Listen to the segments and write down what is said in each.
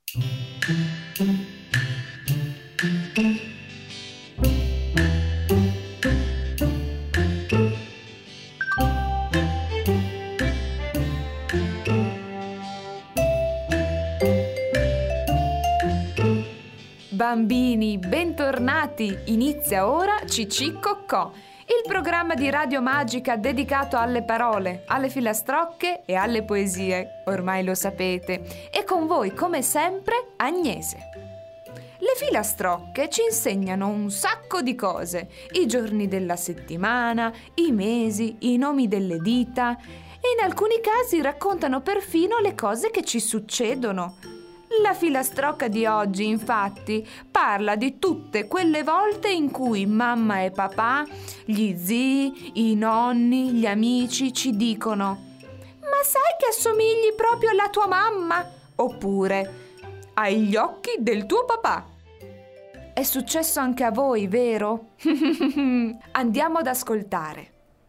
Bambini, bentornati! Inizia ora Cicì Coccò, il programma di Radio Magica dedicato alle parole, alle filastrocche e alle poesie. Ormai lo sapete. E con voi, come sempre, Agnese. Le filastrocche ci insegnano un sacco di cose: i giorni della settimana, i mesi, i nomi delle dita, e in alcuni casi raccontano perfino le cose che ci succedono. La filastrocca di oggi, infatti, parla di tutte quelle volte in cui mamma e papà, gli zii, i nonni, gli amici ci dicono: «Ma sai che assomigli proprio alla tua mamma?» Oppure «Hai gli occhi del tuo papà». È successo anche a voi, vero? Andiamo ad ascoltare.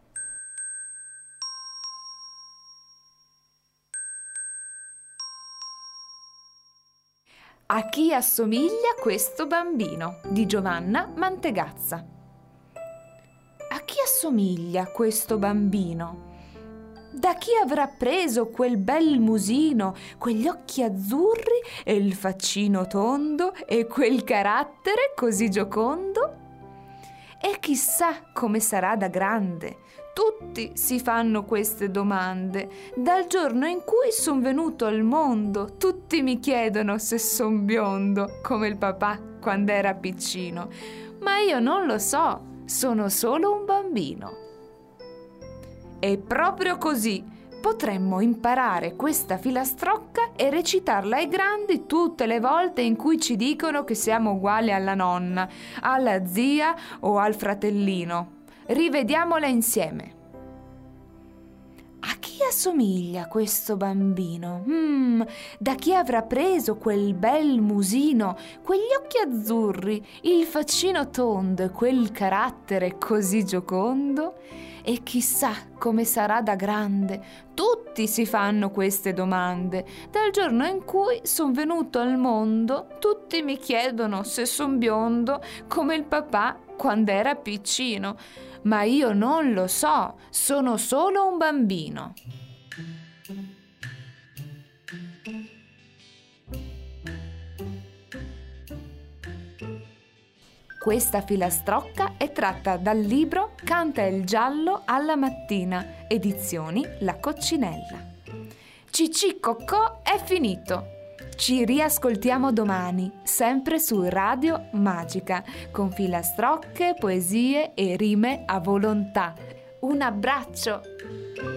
A chi assomiglia questo bambino? Di Giovanna Mantegazza. A chi assomiglia questo bambino? Da chi avrà preso quel bel musino, quegli occhi azzurri e il faccino tondo e quel carattere così giocondo? E chissà come sarà da grande. Tutti si fanno queste domande. Dal giorno in cui son venuto al mondo, tutti mi chiedono se son biondo, come il papà quando era piccino. Ma io non lo so, sono solo un bambino. E proprio così potremmo imparare questa filastrocca e recitarla ai grandi tutte le volte in cui ci dicono che siamo uguali alla nonna, alla zia o al fratellino. Rivediamola insieme. A chi assomiglia questo bambino? Da chi avrà preso quel bel musino, quegli occhi azzurri, il faccino tondo e quel carattere così giocondo? E chissà come sarà da grande. Tutti si fanno queste domande. Dal giorno in cui son venuto al mondo, tutti mi chiedono se son biondo, come il papà quando era piccino. Ma io non lo so, sono solo un bambino. Questa filastrocca è tratta dal libro Canta il giallo alla mattina, edizioni La Coccinella. Cicì Coccò è finito. Ci riascoltiamo domani, sempre su Radio Magica, con filastrocche, poesie e rime a volontà. Un abbraccio!